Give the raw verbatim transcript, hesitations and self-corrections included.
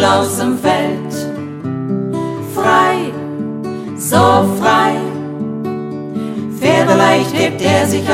aus dem Feld. Frei, so frei, pferdeleicht hebt er sich